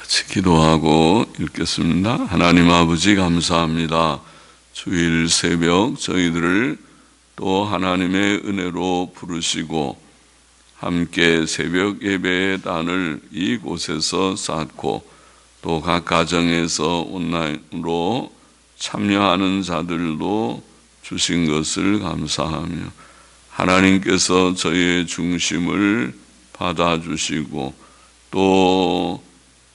같이 기도하고 읽겠습니다. 하나님 아버지 감사합니다. 주일 새벽 저희들을 또 하나님의 은혜로 부르시고 함께 새벽 예배의 단을 이곳에서 쌓고 또 각 가정에서 온라인으로 참여하는 자들도 주신 것을 감사하며 하나님께서 저희의 중심을 받아주시고 또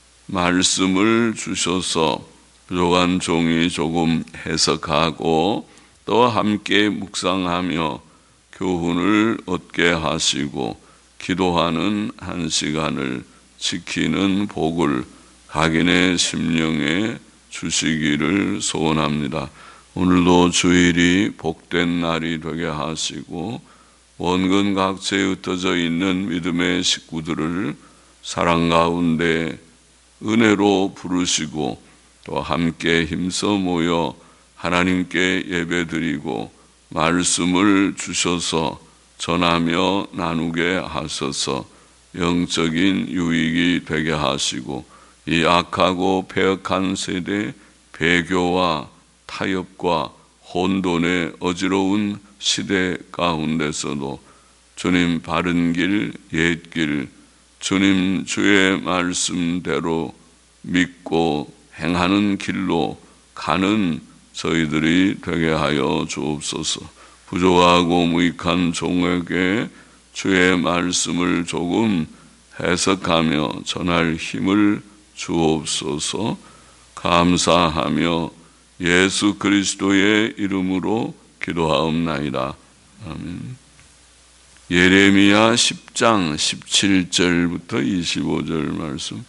말씀을 주셔서 부족한 종이 조금 해석하고 또 함께 묵상하며 교훈을 얻게 하시고 기도하는 한 시간을 지키는 복을 각인의 심령에 주시기를 소원합니다. 오늘도 주일이 복된 날이 되게 하시고 원근 각지에 흩어져 있는 믿음의 식구들을 사랑 가운데 은혜로 부르시고 또 함께 힘써 모여 하나님께 예배드리고 말씀을 주셔서 전하며 나누게 하셔서 영적인 유익이 되게 하시고 이 악하고 패역한 세대 배교와 타협과 혼돈의 어지러운 시대 가운데서도 주님 바른 길, 옛 길, 주님 주의 말씀대로 믿고 행하는 길로 가는 저희들이 되게 하여 주옵소서. 부족하고 무익한 종에게 주의 말씀을 조금 해석하며 전할 힘을 주옵소서. 감사하며 예수 그리스도의 이름으로 기도하옵나이다. 아멘. 예레미야 10장 17절부터 25절 말씀.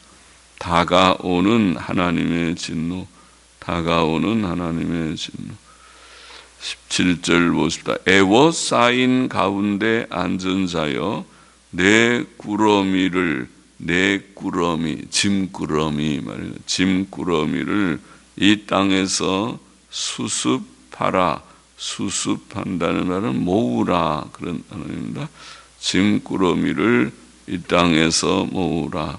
다가오는 하나님의 진노, 다가오는 하나님의 진노. 17절 보십시다. 애워싸인 가운데 앉은 자여 내 꾸러미를, 내 꾸러미, 짐꾸러미 말이에요. 짐꾸러미를 이 땅에서 수습하라. 수습한다는 말은 모으라 그런 단어입니다. 짐꾸러미를 이 땅에서 모으라.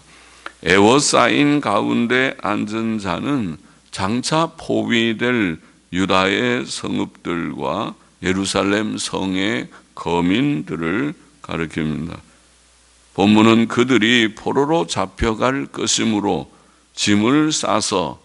애워싸인 가운데 앉은 자는 장차 포위될 유다의 성읍들과 예루살렘 성의 거민들을 가리킵니다. 본문은 그들이 포로로 잡혀갈 것이므로 짐을 싸서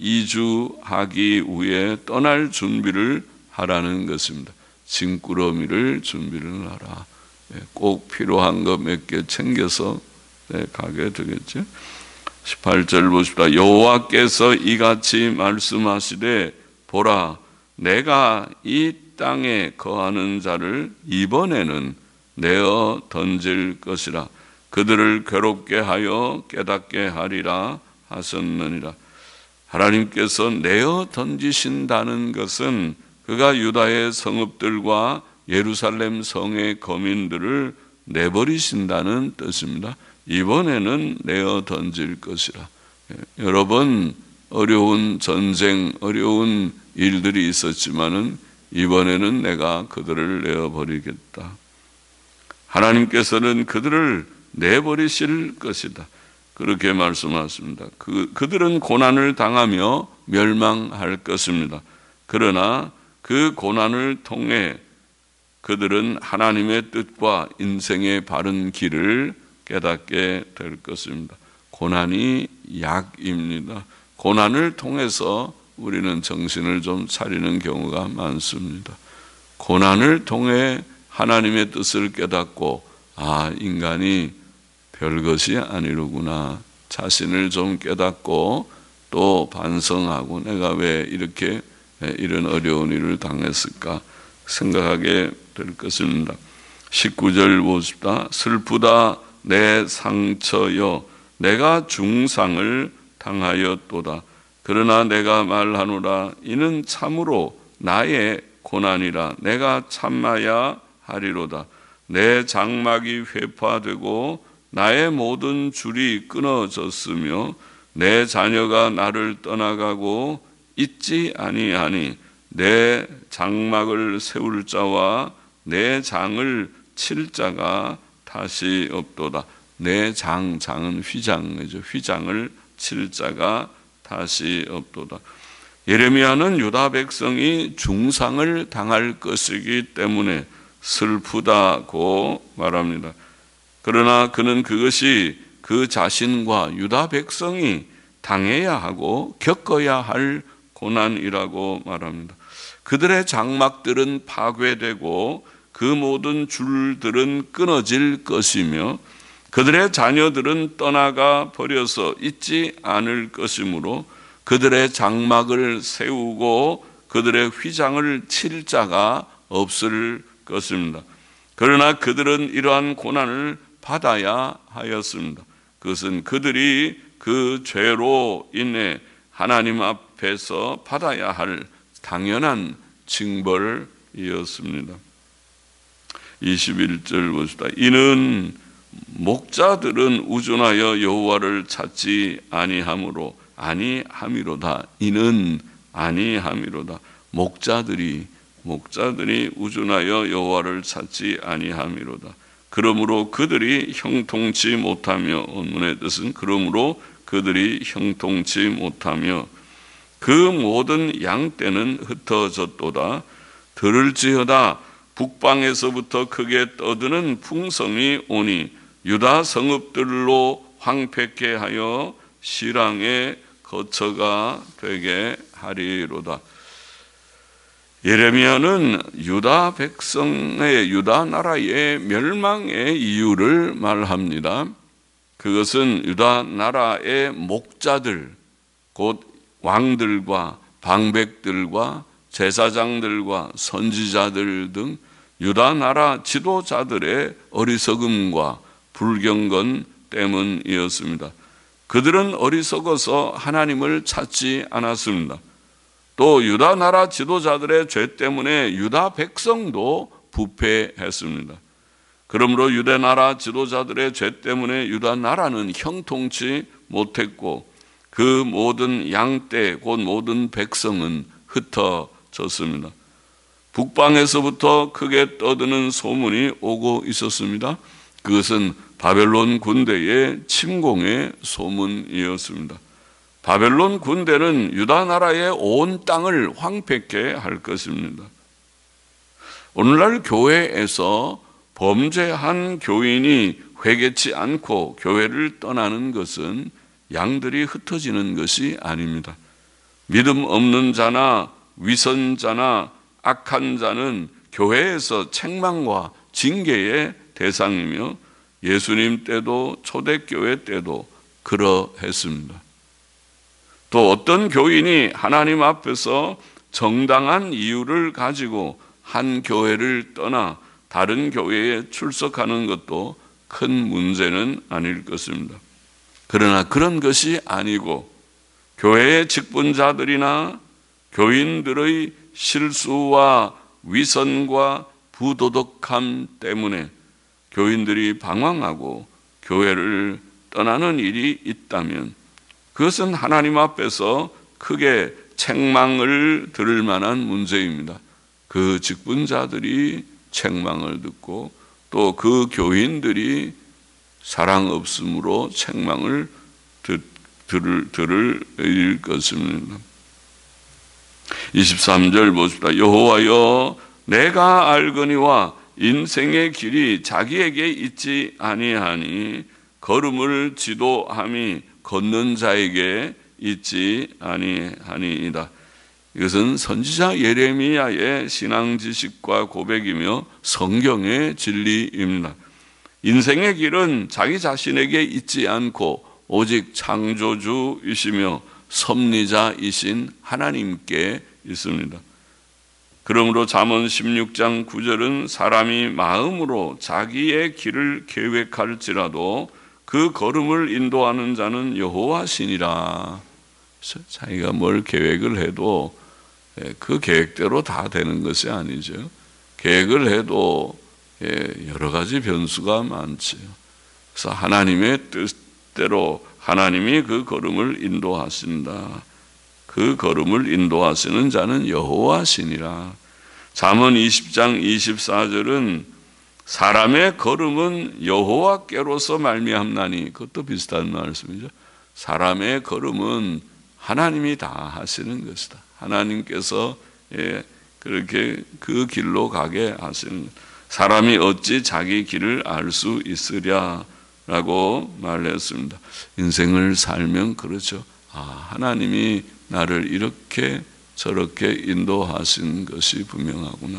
이주하기 위해 떠날 준비를 하라는 것입니다. 짐꾸러미를 준비를 하라. 꼭 필요한 것 몇 개 챙겨서 가게 되겠죠. 18절 보십시다. 여호와께서 이같이 말씀하시되 보라, 내가 이 땅에 거하는 자를 이번에는 내어 던질 것이라. 그들을 괴롭게 하여 깨닫게 하리라 하셨느니라. 하나님께서 내어 던지신다는 것은 그가 유다의 성읍들과 예루살렘 성의 거민들을 내버리신다는 뜻입니다. 이번에는 내어 던질 것이라. 여러 번 어려운 전쟁, 어려운 일들이 있었지만은 이번에는 내가 그들을 내어버리겠다. 하나님께서는 그들을 내버리실 것이다. 그렇게 말씀하십니다. 그들은 고난을 당하며 멸망할 것입니다. 그러나 그 고난을 통해 그들은 하나님의 뜻과 인생의 바른 길을 깨닫게 될 것입니다. 고난이 약입니다. 고난을 통해서 우리는 정신을 좀 차리는 경우가 많습니다. 고난을 통해 하나님의 뜻을 깨닫고 인간이 별것이 아니로구나. 자신을 좀 깨닫고 또 반성하고 내가 왜 이렇게 이런 어려운 일을 당했을까 생각하게 될 것입니다. 19절 보십시다. 슬프다 내 상처여 내가 중상을 당하였도다. 그러나 내가 말하노라 이는 참으로 나의 고난이라. 내가 참아야 하리로다. 내 장막이 회파되고 나의 모든 줄이 끊어졌으며 내 자녀가 나를 떠나가고 있지 아니하니 내 장막을 세울 자와 내 장을 칠 자가 다시 없도다. 내 장은 휘장이죠. 휘장을 칠 자가 다시 없도다. 예레미야는 유다 백성이 중상을 당할 것이기 때문에 슬프다고 말합니다. 그러나 그는 그것이 그 자신과 유다 백성이 당해야 하고 겪어야 할 고난이라고 말합니다. 그들의 장막들은 파괴되고 그 모든 줄들은 끊어질 것이며 그들의 자녀들은 떠나가 버려서 있지 않을 것이므로 그들의 장막을 세우고 그들의 휘장을 칠 자가 없을 것입니다. 그러나 그들은 이러한 고난을 받아야 하였습니다. 그것은 그들이 그 죄로 인해 하나님 앞에서 받아야 할 당연한 징벌이었습니다. 21절 보시다. 이는 목자들은 우둔하여 여호와를 찾지 아니함이로다. 이는 아니함이로다. 목자들이 우둔하여 여호와를 찾지 아니함이로다. 그러므로 그들이 형통치 못하며, 원문의 뜻은 그러므로 그들이 형통치 못하며 그 모든 양떼는 흩어졌도다. 들을지어다. 북방에서부터 크게 떠드는 풍성이 오니 유다 성읍들로 황폐케 하여 실랑의 거처가 되게 하리로다. 예레미야는 유다 백성의, 유다 나라의 멸망의 이유를 말합니다. 그것은 유다 나라의 목자들, 곧 왕들과 방백들과 제사장들과 선지자들 등 유다 나라 지도자들의 어리석음과 불경건 때문이었습니다. 그들은 어리석어서 하나님을 찾지 않았습니다. 또 유다 나라 지도자들의 죄 때문에 유다 백성도 부패했습니다. 그러므로 유다 나라 지도자들의 죄 때문에 유다 나라는 형통치 못했고 그 모든 양떼 곧 모든 백성은 흩어졌습니다. 북방에서부터 크게 떠드는 소문이 오고 있었습니다. 그것은 바벨론 군대의 침공의 소문이었습니다. 바벨론 군대는 유다 나라의 온 땅을 황폐케 할 것입니다. 오늘날 교회에서 범죄한 교인이 회개치 않고 교회를 떠나는 것은 양들이 흩어지는 것이 아닙니다. 믿음 없는 자나 위선자나 악한 자는 교회에서 책망과 징계의 대상이며 예수님 때도 초대교회 때도 그러했습니다. 또 어떤 교인이 하나님 앞에서 정당한 이유를 가지고 한 교회를 떠나 다른 교회에 출석하는 것도 큰 문제는 아닐 것입니다. 그러나 그런 것이 아니고 교회의 직분자들이나 교인들의 실수와 위선과 부도덕함 때문에 교인들이 방황하고 교회를 떠나는 일이 있다면 그것은 하나님 앞에서 크게 책망을 들을 만한 문제입니다. 그 직분자들이 책망을 듣고 또 그 교인들이 사랑 없음으로 책망을 들을 것입니다. 23절 보십시다. 여호와여 내가 알거니와 인생의 길이 자기에게 있지 아니하니 걸음을 지도함이 걷는 자에게 있지 아니하니이다. 이것은 선지자 예레미야의 신앙 지식과 고백이며 성경의 진리입니다. 인생의 길은 자기 자신에게 있지 않고 오직 창조주이시며 섭리자이신 하나님께 있습니다. 그러므로 잠언 16장 9절은 사람이 마음으로 자기의 길을 계획할지라도 그 걸음을 인도하는 자는 여호와시니라. 자기가 뭘 계획을 해도 그 계획대로 다 되는 것이 아니죠. 계획을 해도 여러 가지 변수가 많지요. 그래서 하나님의 뜻대로 하나님이 그 걸음을 인도하신다. 그 걸음을 인도하시는 자는 여호와시니라. 잠언 20장 24절은 사람의 걸음은 여호와께로서 말미암나니, 그것도 비슷한 말씀이죠. 사람의 걸음은 하나님이 다 하시는 것이다. 하나님께서 그렇게 그 길로 가게 하시는 것. 사람이 어찌 자기 길을 알 수 있으랴 라고 말했습니다. 인생을 살면 그렇죠. 하나님이 나를 이렇게 저렇게 인도하신 것이 분명하구나.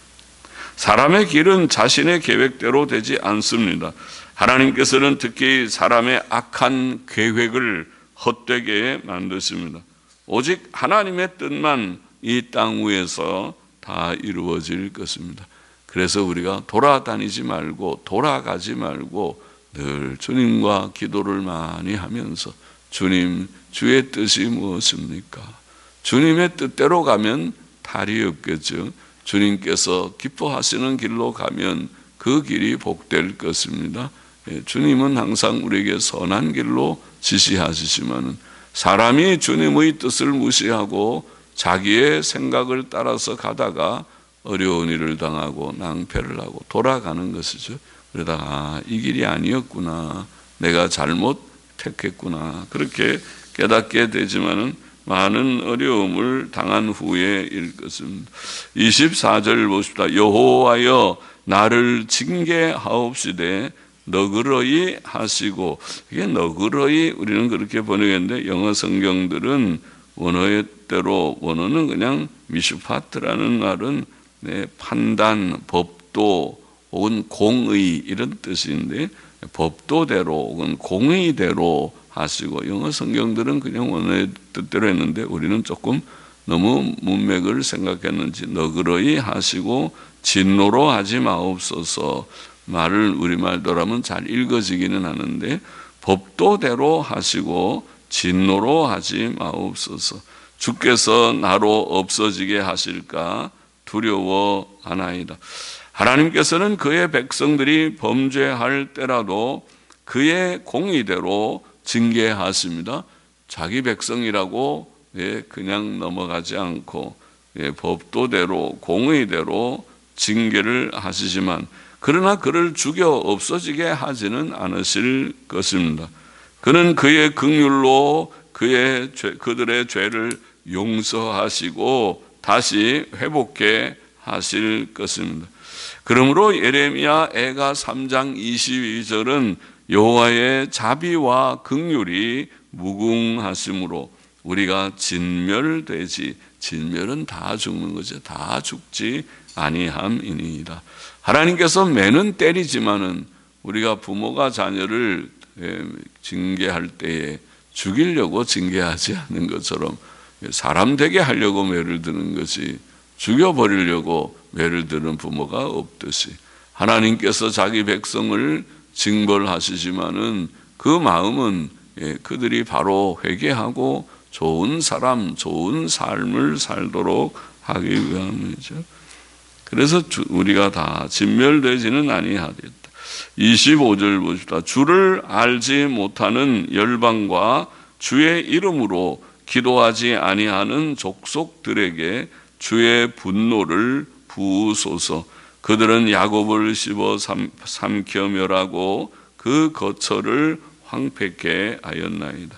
사람의 길은 자신의 계획대로 되지 않습니다. 하나님께서는 특히 사람의 악한 계획을 헛되게 만드십니다. 오직 하나님의 뜻만 이 땅 위에서 다 이루어질 것입니다. 그래서 우리가 돌아다니지 말고 돌아가지 말고 늘 주님과 기도를 많이 하면서 주님, 주의 뜻이 무엇입니까? 주님의 뜻대로 가면 탈이 없겠죠. 주님께서 기뻐하시는 길로 가면 그 길이 복될 것입니다. 주님은 항상 우리에게 선한 길로 지시하시지만 사람이 주님의 뜻을 무시하고 자기의 생각을 따라서 가다가 어려운 일을 당하고 낭패를 하고 돌아가는 것이죠. 그러다가 이 길이 아니었구나, 내가 잘못 택했구나, 그렇게 깨닫게 되지만은 많은 어려움을 당한 후에 일 것입니다. 24절 보십시다. 여호와여 나를 징계하옵시되 너그러이 하시고, 이게 너그러이 우리는 그렇게 번역했는데 영어 성경들은 원어대로, 원어는 그냥 미슈파트라는 말은 판단, 법도 혹은 공의 이런 뜻인데 법도대로 혹은 공의대로 하시고, 영어 성경들은 그냥 원어의 뜻대로 했는데 우리는 조금 너무 문맥을 생각했는지 너그러이 하시고 진노로 하지 마옵소서. 말을 우리말대로 하면 잘 읽어지기는 하는데 법도대로 하시고 진노로 하지 마옵소서. 주께서 나로 없어지게 하실까 두려워하나이다. 하나님께서는 그의 백성들이 범죄할 때라도 그의 공의대로 징계하십니다. 자기 백성이라고 그냥 넘어가지 않고 법도대로 공의대로 징계를 하시지만 그러나 그를 죽여 없어지게 하지는 않으실 것입니다. 그는 그의 긍휼로 그들의 죄를 용서하시고 다시 회복해 하실 것입니다. 그러므로 예레미야 애가 3장 22절은 여호와의 자비와 긍휼이 무궁하심으로 우리가 진멸되지, 진멸은 다 죽는 거죠. 다 죽지 아니함이니이다. 하나님께서 매는 때리지만은 우리가 부모가 자녀를 징계할 때에 죽이려고 징계하지 않는 것처럼 사람 되게 하려고 매를 드는 것이 죽여버리려고 매를 드는 부모가 없듯이 하나님께서 자기 백성을 징벌하시지만은 그 마음은 그들이 바로 회개하고 좋은 사람, 좋은 삶을 살도록 하기 위함이죠. 그래서 우리가 다 진멸되지는 아니하겠다. 25절 보십시다. 주를 알지 못하는 열방과 주의 이름으로 기도하지 아니하는 족속들에게 주의 분노를 부으소서. 그들은 야곱을 씹어 삼켜 멸하고 그 거처를 황폐케 하였나이다.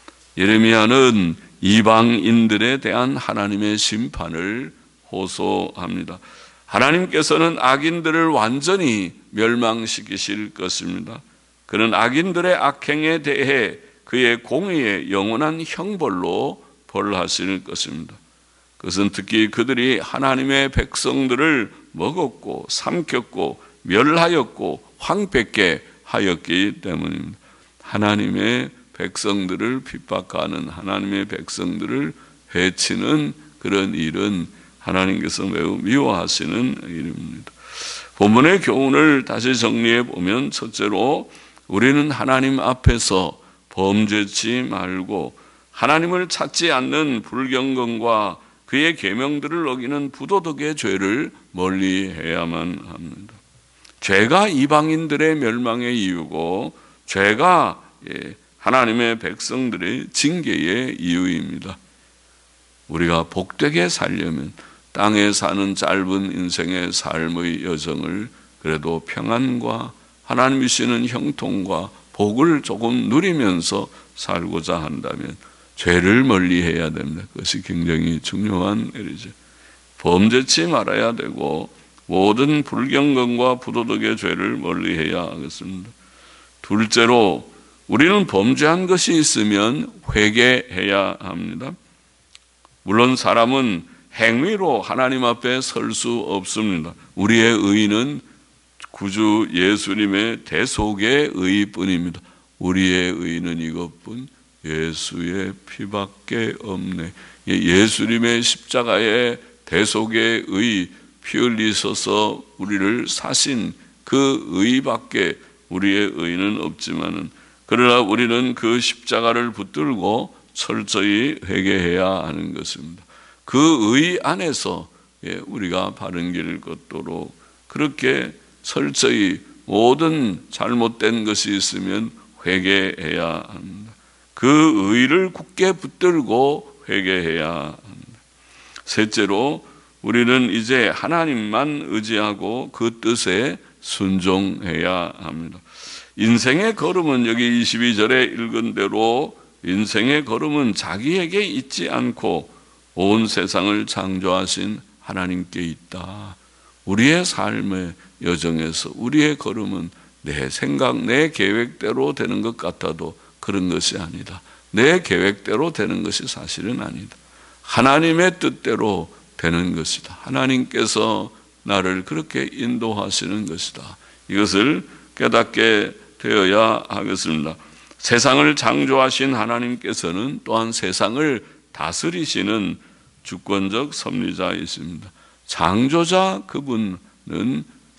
예레미야는 이방인들에 대한 하나님의 심판을 호소합니다. 하나님께서는 악인들을 완전히 멸망시키실 것입니다. 그는 악인들의 악행에 대해 그의 공의의 영원한 형벌로 벌하실 것입니다. 그것은 특히 그들이 하나님의 백성들을 먹었고 삼켰고 멸하였고 황폐케 하였기 때문입니다. 하나님의 백성들을 핍박하는, 하나님의 백성들을 해치는 그런 일은 하나님께서 매우 미워하시는 일입니다. 본문의 교훈을 다시 정리해 보면, 첫째로 우리는 하나님 앞에서 범죄치 말고 하나님을 찾지 않는 불경건과 그의 계명들을 어기는 부도덕의 죄를 멀리해야만 합니다. 죄가 이방인들의 멸망의 이유고 죄가 하나님의 백성들의 징계의 이유입니다. 우리가 복되게 살려면 땅에 사는 짧은 인생의 삶의 여정을 그래도 평안과 하나님이 주시는 형통과 복을 조금 누리면서 살고자 한다면 죄를 멀리해야 됩니다. 그것이 굉장히 중요한 일이죠. 범죄치 말아야 되고 모든 불경건과 부도덕의 죄를 멀리해야 하겠습니다. 둘째로 우리는 범죄한 것이 있으면 회개해야 합니다. 물론 사람은 행위로 하나님 앞에 설 수 없습니다. 우리의 의는 구주 예수님의 대속의 의뿐입니다. 우리의 의는 이것뿐 예수의 피밖에 없네. 예수님의 십자가의 대속의 의, 피 흘리셔서 우리를 사신 그 의밖에 우리의 의는 없지만은, 그러나 우리는 그 십자가를 붙들고 철저히 회개해야 하는 것입니다. 그 의 안에서 우리가 바른 길을 걷도록 그렇게 철저히 모든 잘못된 것이 있으면 회개해야 합니다. 그 의를 굳게 붙들고 회개해야 합니다. 셋째로 우리는 이제 하나님만 의지하고 그 뜻에 순종해야 합니다. 인생의 걸음은 여기 22절에 읽은 대로 인생의 걸음은 자기에게 있지 않고 온 세상을 창조하신 하나님께 있다. 우리의 삶의 여정에서 우리의 걸음은 내 생각, 내 계획대로 되는 것 같아도 그런 것이 아니다. 내 계획대로 되는 것이 사실은 아니다. 하나님의 뜻대로 되는 것이다. 하나님께서 나를 그렇게 인도하시는 것이다. 이것을 깨닫게 되어야 하겠습니다. 세상을 창조하신 하나님께서는 또한 세상을 다스리시는 주권적 섭리자이십니다. 창조자 그분은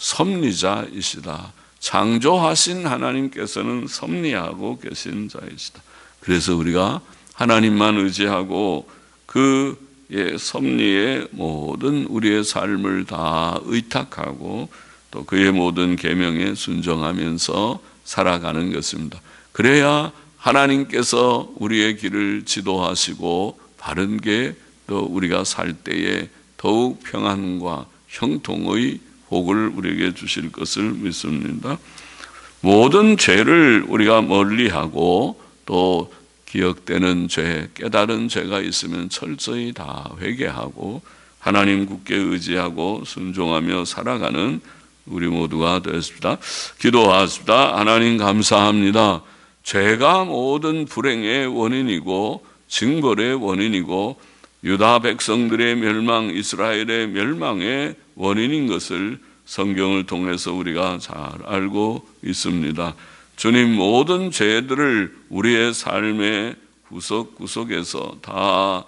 섭리자이시다. 창조하신 하나님께서는 섭리하고 계신 자이시다. 그래서 우리가 하나님만 의지하고 그 섭리의 모든 우리의 삶을 다 의탁하고 또 그의 모든 계명에 순종하면서 살아가는 것입니다. 그래야 하나님께서 우리의 길을 지도하시고 바른 게 또 우리가 살 때에 더욱 평안과 형통의 복을 우리에게 주실 것을 믿습니다. 모든 죄를 우리가 멀리하고 또 기억되는 죄, 깨달은 죄가 있으면 철저히 다 회개하고 하나님 굳게 의지하고 순종하며 살아가는 우리 모두가 되었습니다. 기도하십니다. 하나님 감사합니다. 죄가 모든 불행의 원인이고 징벌의 원인이고 유다 백성들의 멸망, 이스라엘의 멸망의 원인인 것을 성경을 통해서 우리가 잘 알고 있습니다. 주님, 모든 죄들을 우리의 삶의 구석구석에서 다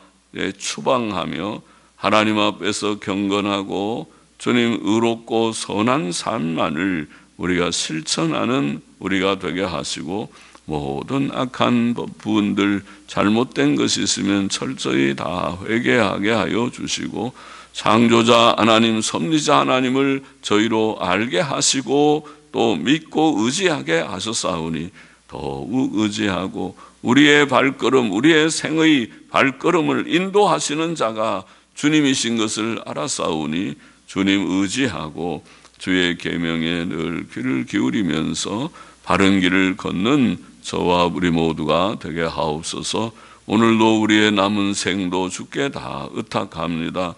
추방하며 하나님 앞에서 경건하고 주님 의롭고 선한 삶만을 우리가 실천하는 우리가 되게 하시고 모든 악한 부분들 잘못된 것이 있으면 철저히 다 회개하게 하여 주시고 창조자 하나님, 섭리자 하나님을 저희로 알게 하시고 또 믿고 의지하게 하셨사오니 더욱 의지하고 우리의 발걸음, 우리의 생의 발걸음을 인도하시는 자가 주님이신 것을 알았사오니 주님 의지하고 주의 계명에 늘 귀를 기울이면서 바른 길을 걷는 저와 우리 모두가 되게 하옵소서. 오늘도 우리의 남은 생도 주께 다 의탁합니다.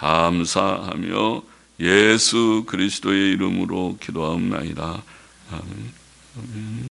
감사하며 예수 그리스도의 이름으로 기도하옵나이다. 아멘.